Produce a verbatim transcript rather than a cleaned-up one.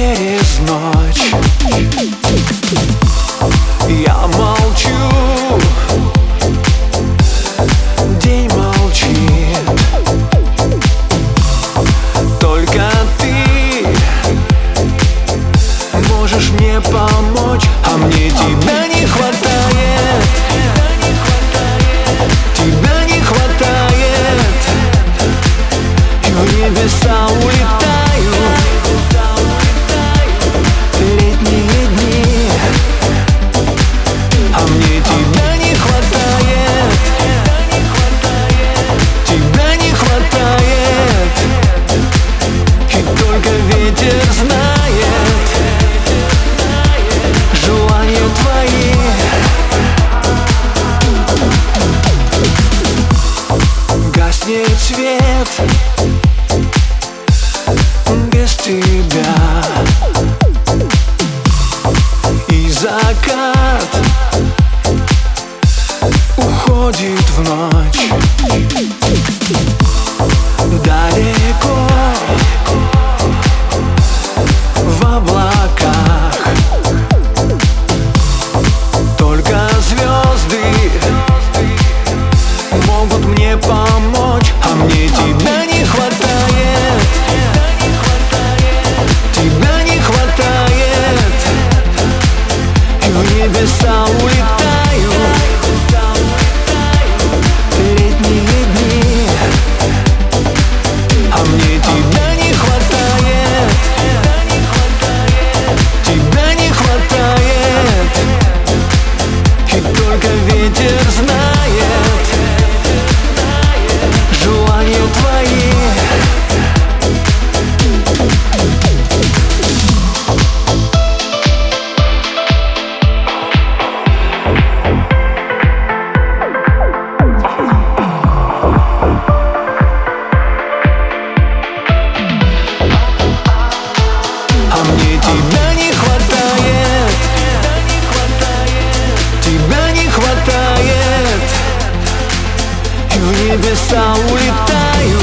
через ночь. Я молчу, день молчит. Только ты можешь мне помочь, а мне тебя не хватает. Тебя не хватает. И в небеса улетаю. Летние дни, а мне тебя не хватает. Тебя не хватает. И только ветер знает желания твои. Гаснет свет без тебя, и закат уходит в ночь. Далеко в облаках только звезды могут мне помочь, а мне тебя не хватает. Тебя не хватает. И в небеса улетаю. Летние дни, а мне тебя не хватает. Тебя не хватает. И только ветер знает желания твои. А мне тебя не хватает. Тебя не хватает. И в небеса улетаю.